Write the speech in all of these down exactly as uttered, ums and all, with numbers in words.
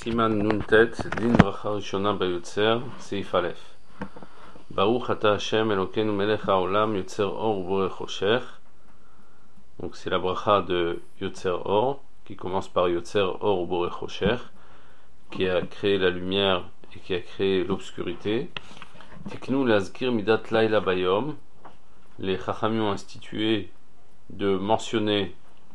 Siman Nuntet, Din Bracha Rishona Bayotzer, Seif Aleph. Baruch Ata Hashem Elokeinu Melech HaOlam Yotzer Or Uborech Choshech. Donc c'est la bracha de Yotzer Or, qui commence par Yotzer Or Uborech Choshech, qui a créé la lumière et qui a créé l'obscurité. Tiknu Lazkir Midat Laila Bayom. Les Chachamim ont institué de mentionner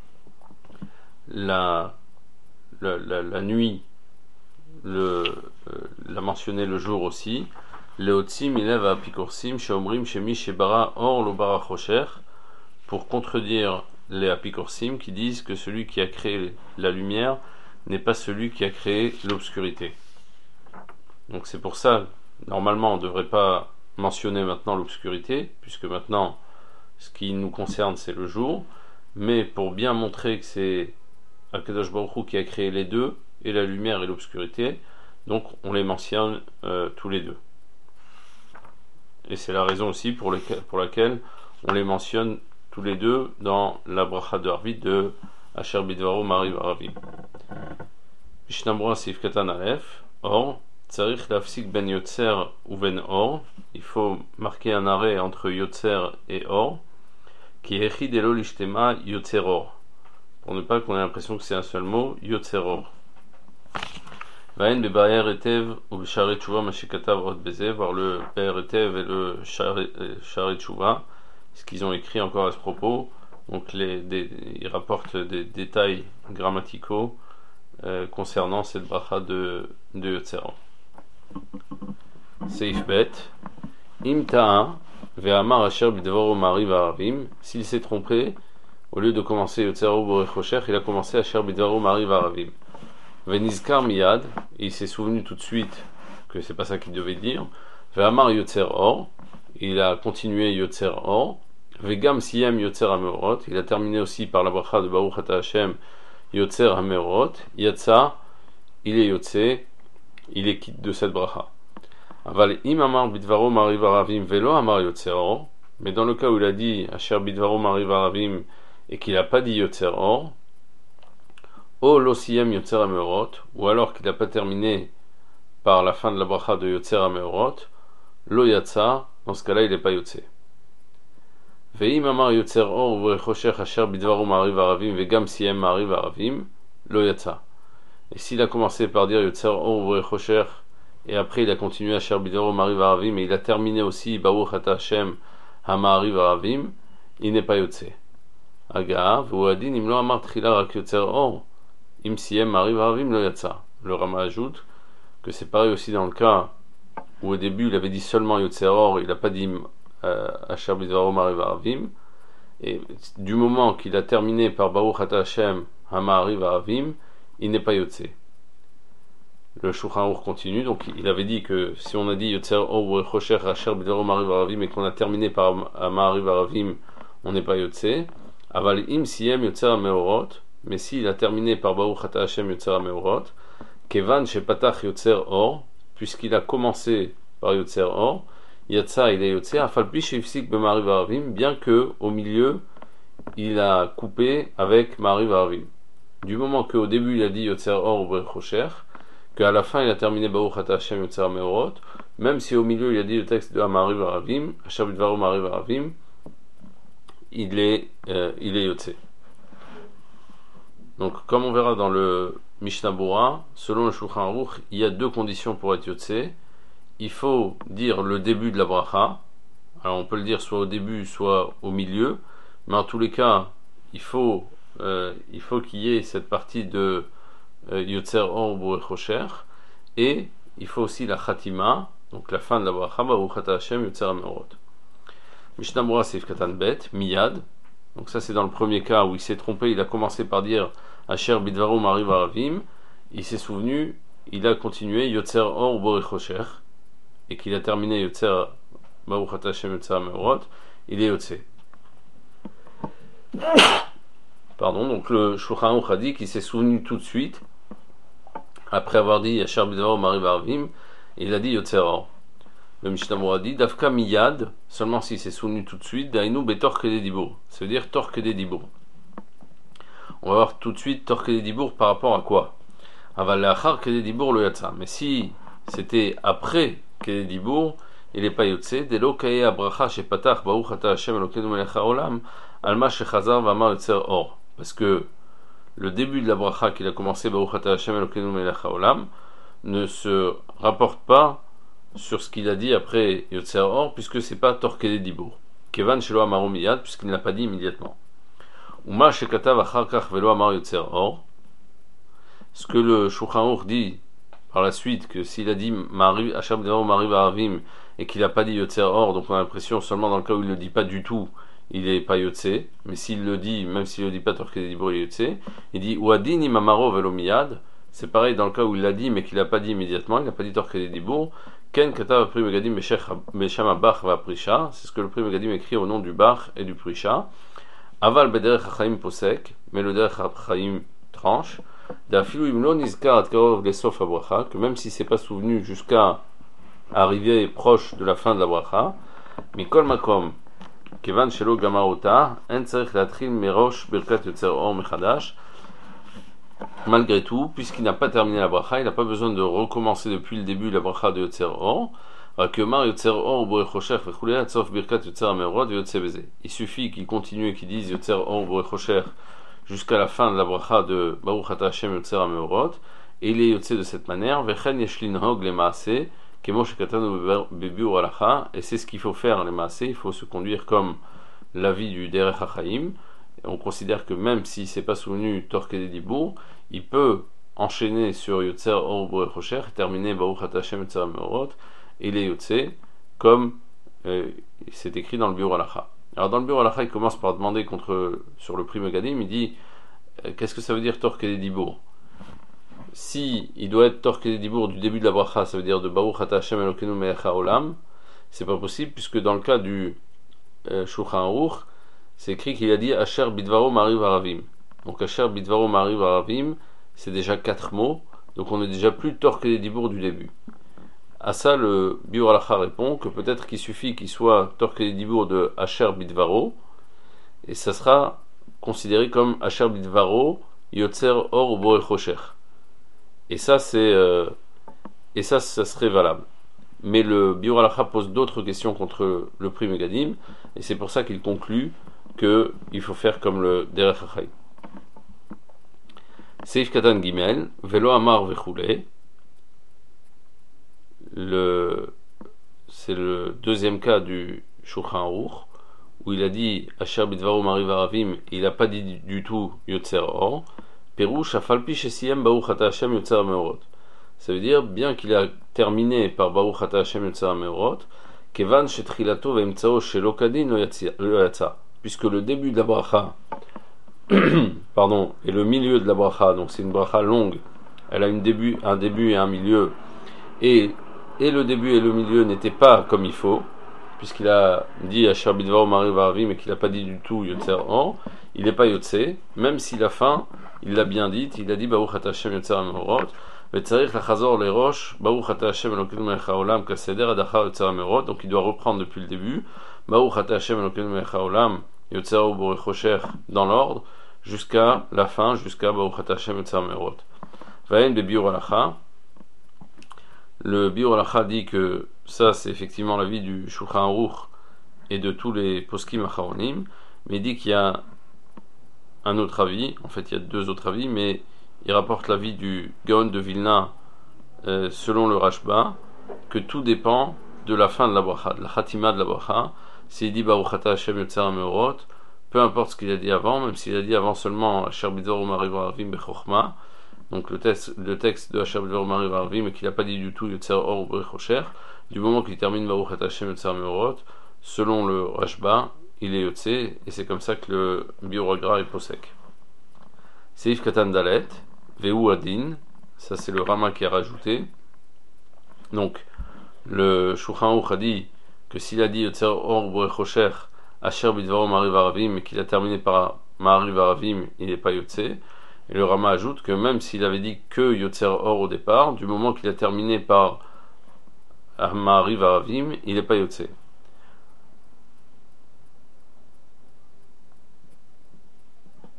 la, la, la, la nuit, le, euh, la mentionner le jour aussi. Leotsim Ilev Apikorsim Sheomrim Shemi Shebara Or Lo Bara Choshech, pour contredire les Apikorsim qui disent que celui qui a créé la lumière n'est pas celui qui a créé l'obscurité. Donc c'est pour ça, normalement on ne devrait pas mentionner maintenant l'obscurité, puisque maintenant ce qui nous concerne c'est le jour, mais pour bien montrer que c'est Akadosh Baruch Hu qui a créé les deux, et la lumière et l'obscurité, donc on les mentionne euh, tous les deux. Et c'est la raison aussi pour, lequel, pour laquelle on les mentionne tous les deux dans la bracha de Harvit de Asher Bidvaro Mariv Aravim. Mishnah Sif Katan Aleph, Or, Tsarich Lafsik Ben Yotzer ou Ben Or, il faut marquer un arrêt entre Yotzer et Or, qui est Echid Elo Lishtema Yotzer Or, pour ne pas qu'on ait l'impression que c'est un seul mot, Yotzer Or. Vahen be'Baer Etev ou B'Sharei Tshuva Mashikatav Od Beze, voir le Baer Etev et le Sharei Tshuva, ce qu'ils ont écrit encore à ce propos. Donc les, des, ils rapportent des détails grammaticaux euh, concernant cette bracha de, de Yotzer Or. Seif Bet Im Ta'a ve'amar asher bidvaro mariv aravim, s'il s'est trompé, au lieu de commencer Yotzer Or Uborech Choshech, il a commencé asher bidvaro mariv aravim. Venizkar miyad, et il s'est souvenu tout de suite que c'est pas ça qu'il devait dire. Ve'amar Yotzer Or, il a continué Yotzer Or. Vegam siyam Yotzer HaMeorot, il a terminé aussi par la bracha de Baruch Ata Hashem Yotzer HaMeorot. Yatsa, il est Yotze, il est quitte de cette bracha. Aval im amar bidvaro mariv aravim velo amar Yotzer Or, mais dans le cas où il a dit asher bidvaro mariv aravim et qu'il n'a pas dit Yotzer Or, o lo siyam Yotzer HaMeorot, ou alors qu'il n'a pas terminé par la fin de la bracha de Yotzer HaMeorot, lo yatsa, dans ce cas-là il n'est pas Yotze. Ve'im amar Yotzer Or uborech choshech asher bidvaro mariv aravim vegam siyam mariv aravim, lo yatsa. Et s'il a commencé par dire Yotzer Or uborech choshech et après il a continué asher bidvaro mariv aravim et il a terminé aussi Baruch Ata Hashem HaMariv Aravim, il n'est pas Yotze. Aga v'uadin im lo amar tchila rak Yotzer Or im siyam mariv aravim lo yatsa. Le Rama ajoute que c'est pareil aussi dans le cas où au début il avait dit seulement Yotzer Or, il n'a pas dit Asher bidvaro mariv aravim, et du moment qu'il a terminé par Baruch Ata Hashem HaMariv Aravim, il n'est pas Yotze. Le Shulchan Aruch continue, donc il avait dit que si on a dit Yotzer Or uborech choshech asher bidvaro mariv aravim et qu'on a terminé par HaMariv Aravim, on n'est pas Yotze. Aval im siyam Yotzer HaMeorot, mais s'il a terminé par Baruch Ata Hashem Yotzer HaMeorot, kevan shepatach Yotzer Or, puisqu'il a commencé par Yotzer Or, Yatsa il est Yotze, afal pi sheifsik b'Mariv Aravim, bien que au milieu il a coupé avec Mariv Aravim. Du moment qu'au début il a dit Yotzer Or uborech choshech, qu'à la fin il a terminé Baruch Ata Hashem Yotzer HaMeorot, même si au milieu il a dit le texte de Mariv Aravim, asher bidvaro mariv aravim, il est euh, il est Yotze. Donc comme on verra dans le Mishnah Bora, selon le Shulchan Aruch, il y a deux conditions pour être Yotze. Il faut dire le début de la bracha. Alors on peut le dire soit au début, soit au milieu, mais en tous les cas, il faut euh, il faut qu'il y ait cette partie de euh, Yotzer Or uborech choshech, et il faut aussi la Khatima, donc la fin de la bracha, Baruch Ata Hashem Yotzer HaMeorot. Mishnah Bora Seif Katan Bet, Miyad. Donc ça c'est dans le premier cas où il s'est trompé, il a commencé par dire Asher bidvaro mariv aravim, il s'est souvenu, il a continué Yotzer Or uborech choshech, et qu'il a terminé Yotzer Baruch Ata Hashem Yotzer HaMeorot, il est Yotze. Pardon, donc le Shulchan Aruch a dit qu'il s'est souvenu tout de suite, après avoir dit Asher bidvaro mariv aravim, il a dit Yotzer Or. Le Mishnah Bora dit Dafka miyad, seulement s'il s'est souvenu tout de suite, Dainu betor kedei dibour, ça veut dire tor kedei dibour. On va voir tout de suite tor kedei dibour par rapport à quoi. Aval leachar kedei dibour lo yatsa. Mais si c'était après kedei dibour, il n'est pas yotse. Delo kaye abracha shepatach baruch ata Hashem Elokeinu melech haolam alma shechazar v'amar yotzer or. Parce que le début de la bracha qu'il a commencé baruch ata Hashem Elokeinu melech haolam ne se rapporte pas sur ce qu'il a dit après yotzer or, puisque c'est pas tor kedei dibour. Kevan shelo amaru miyad, puisqu'il ne l'a pas dit immédiatement. Uma shekatav achar kach velo amar yotzer or. Ce que le Shulchan Aruch dit par la suite, que s'il a dit Asher b'dvaro Ma'ariv v'Aravim et qu'il n'a pas dit Yotzer Or, donc on a l'impression seulement dans le cas où il ne le dit pas du tout, il n'est pas Yotze, mais s'il le dit, même s'il ne le dit pas Torqué Dibur, il est Yotze. Il dit Ouadin imamaro velo miyad, c'est pareil dans le cas où il l'a dit mais qu'il n'a pas dit immédiatement, il n'a pas dit Torqué Dibur. Ken katav pri megadim besham abach va prisha, c'est ce que le pri megadim écrit au nom du bach et du prisha. Aval bederech hachaim posek, mais le derech hachaim tranche. Que même si c'est pas souvenu jusqu'à arriver proche de la fin de la bracha, mikol makom kevan shelo gamarota en tzarich latril merosh birkat yotzer or mechadash. Malgré tout, puisqu'il n'a pas terminé la bracha, il n'a pas besoin de recommencer depuis le début la bracha de yotzer or. Il suffit qu'il continue et qu'il dise yotzer or borechosher jusqu'à la fin de la bracha de Baruch Ata Hashem Yotzer HaMeorot, et il est yotze de cette manière, Vechen yesh linhog le maaseh, kemo shekatanu bebiur halacha, et c'est ce qu'il faut faire les maaseh, il faut se conduire comme l'avis du Derech HaChaim. On considère que même si c'est pas souvenu Tor Kedei Dibour, il peut enchaîner sur Yotzer Or Borechosher, terminer Baruch Ata Hashem Yotzer HaMeorot, et il est yotze, comme euh, c'est écrit dans le biur halacha. Alors dans le bureau halacha, il commence par demander contre, sur le pri megadim, il dit euh, qu'est-ce que ça veut dire tor kedei dibour? Si il doit être tor kedei dibour du début de la bracha, ça veut dire de Baruch Ata Hashem Elokeinu melech haolam, c'est pas possible, puisque dans le cas du euh, Shulchan Aruch, c'est écrit qu'il a dit Asher bidvaro Ma'ariv v'Aravim. Donc Asher bidvaro Ma'ariv v'Aravim, c'est déjà quatre mots, donc on n'est déjà plus tor kedei dibour du début. À ça, le biur halacha répond que peut-être qu'il suffit qu'il soit tor kedei dibour de Asher bidvaro, et ça sera considéré comme Asher bidvaro yotzer or borechosher. Et ça, c'est euh, et ça, ça serait valable. Mais le biur halacha pose d'autres questions contre le pri megadim, et c'est pour ça qu'il conclut que il faut faire comme le derech hachaim. Seif katan gimel velo amar vechule. Le, c'est le deuxième cas du Shulchan Aruch, où il a dit Asher bidvaro Ma'ariv v'Aravim, il n'a pas dit du tout Yotzer Or. Perush afalpi shesiyem Baruch Ata Hashem Yotzer HaMeorot. Ça veut dire, bien qu'il a terminé par Baruch Ata Hashem Yotzer HaMeorot, kevan shetrilato ve'emtzao shelo kadin lo yatsa, puisque le début de la bracha pardon, et le milieu de la bracha, donc c'est une bracha longue, elle a une début, un début et un milieu, et et le début et le milieu n'étaient pas comme il faut, puisqu'il a dit Asher bidvaro Ma'ariv v'Aravim mais qu'il n'a pas dit du tout Yotzer Or, il n'est pas yotze, même si la fin, il l'a bien dit, il a dit Baruch Ata Hashem Yotzer HaMeorot, ve'tzarich lachazor lerosh Baruch Ata Hashem Elokeinu melech haolam kaseder adachar Yotzer HaMeorot, donc il doit reprendre depuis le début, Baruch Ata Hashem Elokeinu melech haolam Yotzer Or borechosher dans l'ordre, jusqu'à la fin, jusqu'à Baruch Ata Hashem Yotzer HaMeorot. Va'en bebiur halacha. Le biur halacha dit que ça c'est effectivement l'avis du Shulchan Aruch et de tous les poskim acharonim, mais il dit qu'il y a un autre avis, en fait il y a deux autres avis, mais il rapporte l'avis du Gaon de Vilna euh, selon le Rashba, que tout dépend de la fin de la bracha, de la khatima de la bracha. S'il dit Baruch Ata Hashem Yotzer HaMeorot, peu importe ce qu'il a dit avant, même s'il a dit avant seulement Asher bidvaro Ma'ariv v'Aravim bechokma, donc le texte, le texte de Asher bidvaro Ma'ariv v'Aravim, mais qu'il n'a pas dit du tout Yotzer Or borechosher, du moment qu'il termine Baruch Ata Hashem Yotzer HaMeorot, selon le Rashba, il est yotze, et c'est comme ça que le biur hagra est posek. Seif katan dalet, vehu adin, ça c'est le Rama qui a rajouté. Donc le Shulchan Aruch a dit que s'il a dit Yotzer Or borechosher Asher bidvaro Ma'ariv v'Aravim, mais qu'il a terminé par Ma'ariv v'Aravim, il n'est pas yotze. Et le Rama ajoute que même s'il avait dit que Yotzer Or au départ, du moment qu'il a terminé par Ma'ariv v'Aravim, il n'est pas yotze.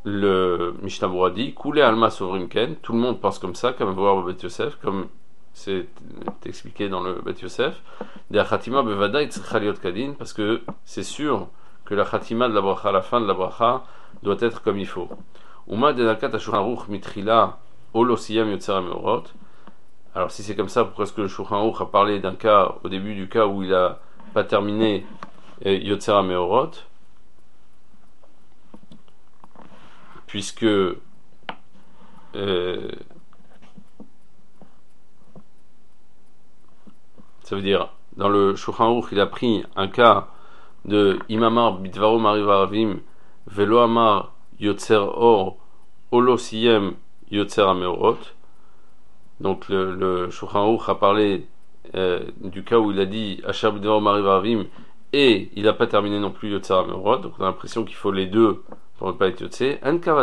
le Mishnah Berurah dit Koulé Alma Sovrimken, tout le monde pense comme ça, comme voir au Beth Yosef, comme c'est expliqué dans le Beth Yosef. De Khatima Bevada Itzricha Liot Kadin, parce que c'est sûr que la Khatima de la bracha, la fin de la bracha, doit être comme il faut. Uma Denakat Shulchan Aruch Mitrila Olosiyam Yotzer HaMeorot. Alors si c'est comme ça, pourquoi est-ce que le Shulchan Aruch a parlé d'un cas, au début du cas où il a pas terminé Yotzer HaMeorot, puisque euh, ça veut dire, dans le Shulchan Aruch, il a pris un cas de Imamar Bidvaro Mariv Aravim Velo Amar Yotzer Or Olosiyem Yotzer HaMeorot. Donc le, le Shulchan Aruch a parlé euh, du cas où il a dit Asher Bidvaro Mariv Aravim et il n'a pas terminé non plus Yotzer HaMeorot. Donc on a l'impression qu'il faut les deux pour ne pas être Yotze.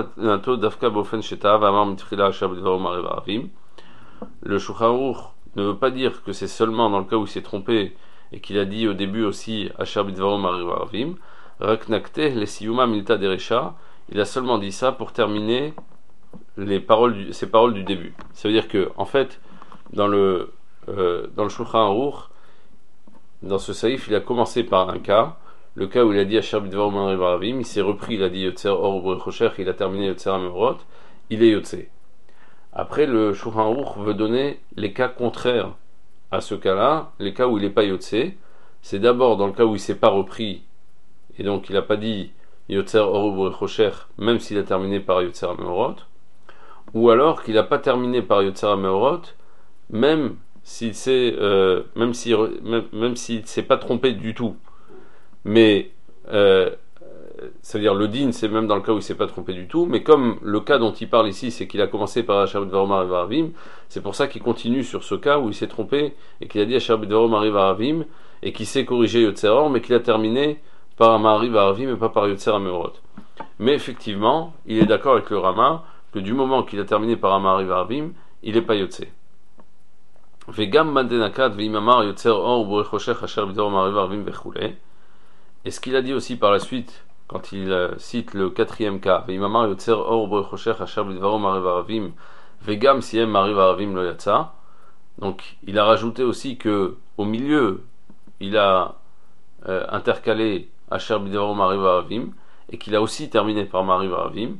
Le Shulchan Aruch ne veut pas dire que c'est seulement dans le cas où il s'est trompé et qu'il a dit au début aussi Asher Bidvaro Mariv Aravim. Raknakte le Siyuma Milta Derecha. Il a seulement dit ça pour terminer les paroles du, ces paroles du début. Ça veut dire que en fait dans le euh, dans le Shulchan Aruch, dans ce saïf, il a commencé par un cas. Le cas où il a dit Asher Bidvaro Mariv Aravim, il s'est repris, il a dit Yotzer Or Ubrei il a terminé Yotzer HaMeorot, il est Yotze. Après, le Shulchan Aruch veut donner les cas contraires à ce cas-là, les cas où il n'est pas Yotze. C'est d'abord dans le cas où il ne s'est pas repris, et donc il n'a pas dit Yotzer Or Ubrei même s'il a terminé par Yotzer HaMeorot, ou alors qu'il n'a pas terminé par Yotzer HaMeorot, même s'il s'est, euh, même s'il, même, même s'il s'est pas trompé du tout. Mais euh, ça veut dire le din, c'est même dans le cas où il ne s'est pas trompé du tout, mais comme le cas dont il parle ici, c'est qu'il a commencé par Asher Bidvaro Mariv Aravim, c'est pour ça qu'il continue sur ce cas où il s'est trompé et qu'il a dit Asher Bidvaro Mariv Aravim et qu'il s'est corrigé Yotzer Or, mais qu'il a terminé par Mariv Aravim et pas par Yotzer HaMeorot. Mais effectivement, il est d'accord avec le Rama que du moment qu'il a terminé par Mariv Aravim, il n'est pas Yotze. Vegam Madenakat Veimamar Yotzer Or Ubrei Choshech Asher Bidvaro Mariv Aravim Vechule. Et ce qu'il a dit aussi par la suite, quand il euh, cite le quatrième cas, Veimamar Yotzer Or Ubrei Choshech Asher Bidvaro Mariv Aravim Vegam Siem Mariv Aravim Lo Yatsa. Donc il a rajouté aussi que au milieu, il a euh, intercalé Asher Bidvaro Mariv Aravim et qu'il a aussi terminé par Mariv Aravim.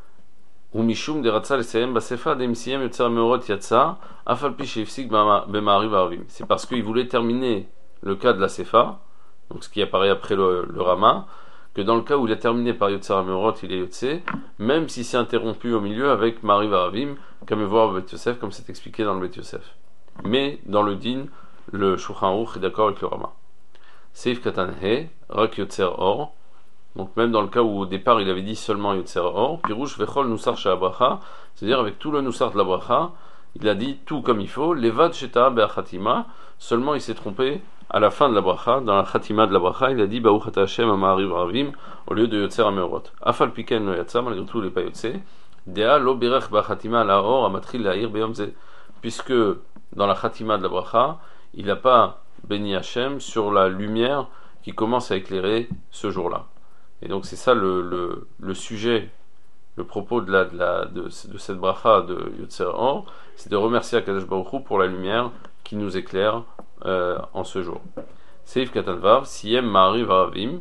Umishum deratza lesayem basefa demsiyem Yotzer HaMeorot Yatsa afal pi sheifsik b'Mariv Aravim. C'est parce qu'il voulait terminer le cas de la Sefa, donc ce qui apparaît après le, le Rama, que dans le cas où il a terminé par Yotzer HaMeorot, il est Yotze, même s'il s'est interrompu au milieu avec Mariv Aravim, comme voir au Beth Yosef, comme c'est expliqué dans le Beth Yosef. Mais dans le din, le Shulchan Aruch est d'accord avec le Rama. Seif Katan He, Rak Yotzer Or, donc même dans le cas où au départ il avait dit seulement Yotzer Or, Pirouche Vechol Nusar Shea Bracha, c'est-à-dire avec tout le Nusar de la Bracha, il a dit tout comme il faut, Levad Sheta Be'achatima, seulement il s'est trompé à la fin de la bracha, dans la khatima de la bracha, il a dit Baruch Ata Hashem Amariv Aravim au lieu de Yotzer HaMeorot. Afal Piken lo Yatsa, malgré tout, il n'est pas Yotze. Dea lo birech ba'chatima la or amatril la'ir beyom ze. Puisque dans la khatima de la bracha, il n'a pas béni Hashem sur la lumière qui commence à éclairer ce jour-là. Et donc c'est ça le, le, le sujet, le propos de, la, de, la, de, de cette bracha de Yotzer Or, c'est de remercier Akadosh Baruch Hu pour la lumière qui nous éclaire Euh, en ce jour. Seif Katanvav, Siem Ma'ariv Aravim,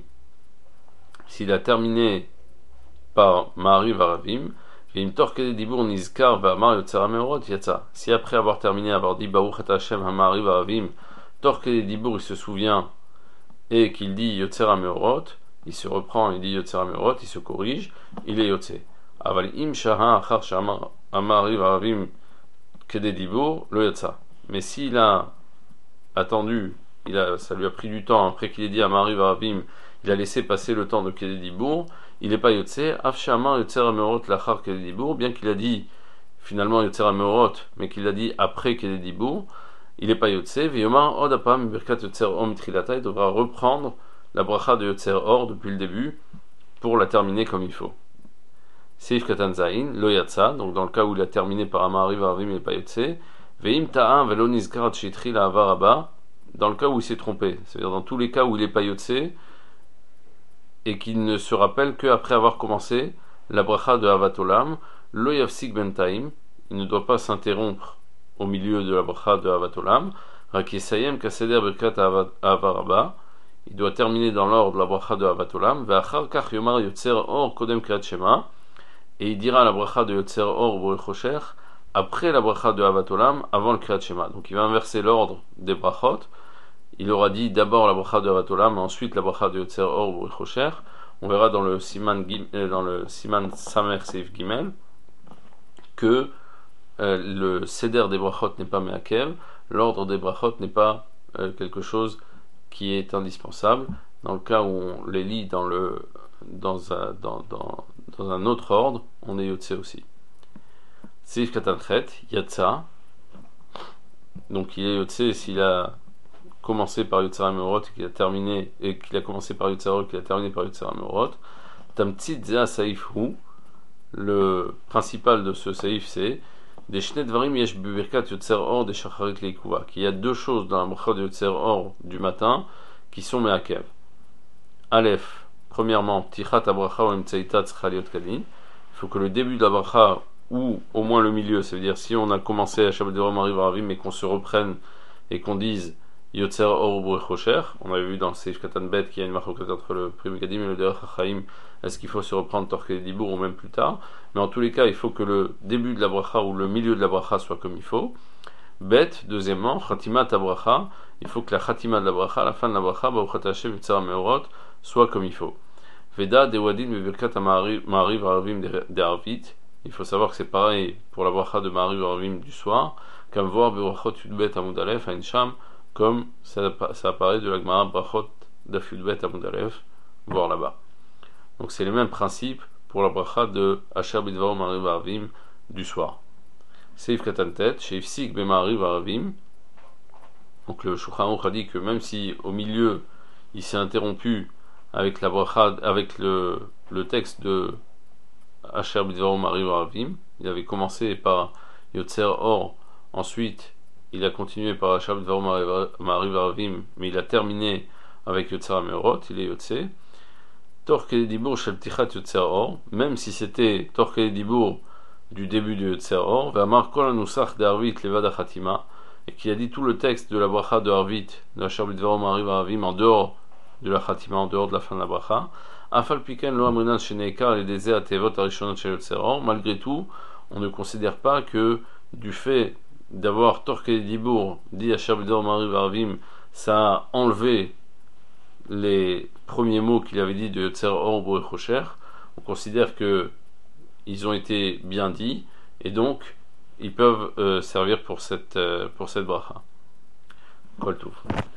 s'il a terminé par Ma'ariv Aravim, Vim Torkede Dibur Nizkar Va'amar Yotzer HaMeorot Yatsa. Si après avoir terminé, avoir dit Baruch Ata Hashem Ha'ma'ariv Aravim, Torkede Dibur, il se souvient et qu'il dit Yotzer HaMeorot, il se reprend, il dit Yotzer HaMeorot, il se corrige, il est Yotze. Aval Im Shaha Achar Ha'ma'ariv Aravim Kede Dibur Lo Yatsa. Mais s'il a attendu, il a, ça lui a pris du temps après qu'il ait dit à Mariv Aravim, il a laissé passer le temps de Kedé Dibour, il n'est pas Yotze, Afshamar Yotzer HaMeorot Lachar Kedé Dibour, bien qu'il a dit finalement Yotzer HaMeorot, mais qu'il a dit après Kedé Dibour, il n'est pas Yotze, Veyomar Odapam Birkat Yotzer Or Mitrilata, il devra reprendre la bracha de Yotzer Or depuis le début pour la terminer comme il faut. Seif Katan Zain, Lo Yatsa, donc dans le cas où il a terminé par Mariv Aravim, il n'est pas Yotze. Veim ta'an velo nizkarat shitri la avaraba, dans le cas où il s'est trompé, c'est-à-dire dans tous les cas où il est pas Yotze et qu'il ne se rappelle qu'après avoir commencé la bracha de Avat Olam, lo yafsik bentaim, il ne doit pas s'interrompre au milieu de la bracha de Avat Olam, rak yesayem kaseder birkat Avaraba, il doit terminer dans l'ordre la bracha de Avat Olam, ve'achar kach yomar yotzer or kodem kriyat shema, et il dira la bracha de yotzer or borech hosher après la bracha de Avat Olam, avant le kriyat shema. Donc il va inverser l'ordre des brachot. Il aura dit d'abord la bracha de Avat Olam, ensuite la bracha de yotzer or borech hosher. On verra dans le siman dans le siman samer seif gimel que euh, le seder des brachot n'est pas me'akev, l'ordre des brachot n'est pas euh, quelque chose qui est indispensable. Dans le cas où on les lit dans, le, dans, un, dans, dans, dans un autre ordre, on est yotze aussi. Seif katanchet, yatsa, donc il est yotze s'il a commencé par Yotzera Meorot et qu'il a terminé, et qu'il a commencé par Yotzera et qu'il a terminé par Yotzera Meorot. Tamtzit Zea Saif Hu, le principal de ce Saif c'est des Shne Dvarim Yesh Bubirkat Yotzer Or des Shacharit Leikuva, qu'il y a deux choses dans la bracha de Yotzer Or du matin qui sont Me'akev. Aleph, premièrement, Ptichat Abracha ou Emtseita Tzchaliot Kadin, il faut que le début de la bracha, ou au moins le milieu, ça veut dire si on a commencé à Shabbat Devarim Ariv Aravim, mais qu'on se reprenne et qu'on dise Yotzer Or Borech Hosher, on avait vu dans le Seif Katan Bet qu'il y a une marque entre le Pri Megadim et le Derech HaChaim. Est-ce qu'il faut se reprendre Torqué Dibour ou même plus tard? Mais en tous les cas, il faut que le début de la bracha ou le milieu de la bracha soit comme il faut. Bet, deuxièmement, Khatimat Abracha, il faut que la Khatima de la bracha, la fin de la bracha, Baruchat Hashem Yitzhar Meorot, soit comme il faut. Veda Dewadin Bevirkat Ma'ariv Aravim de Arvit, il faut savoir que c'est pareil pour la bracha de Ma'ariv Aravim du soir, comme voir Berachot Yudbet Amud Aleph, Ain Sham, comme ça, ça apparaît de la Gemara Brachot Daf Yudbet Amud Aleph, voir là-bas. Donc c'est les mêmes principes pour la bracha de Asher Bidvarim Ariv Aravim du soir. Seif Katantet, Sheif Sik Bema'ariv Aravim. Donc le Shulchan Aruch a dit que même si au milieu il s'est interrompu avec la bracha, avec le, le texte de Asher Bidvarim Ariv Aravim, il avait commencé par Yotzer Or, ensuite il a continué par Asher Bidvarim Ariv Aravim, mais il a terminé avec Yotzer Meorot, il est Yotze. Torqué Dibour Shel Tichat Yotzer Or, même si c'était Torqué Dibour du début de Yotzer Or, V'amar Kol Anusach d'Arvit Levad Khatima, et qui a dit tout le texte de la bracha de Arvit, de Asher Bidvarim Ariv Aravim, en dehors de la Khatima, en dehors de la fin de la bracha. Afal Piken Lo Amrinan Sheneikar et des Atevot Arishonot Shel Yotzer Or, malgré tout, on ne considère pas que du fait d'avoir Torqué Dibour dit Asher Bidvarim Ariv Aravim, ça a enlevé les premiers mots qu'il avait dit de Yotzer Or Borech Hosher. On considère que ils ont été bien dits et donc ils peuvent euh, servir pour cette, euh, pour cette bracha. Kol Tov.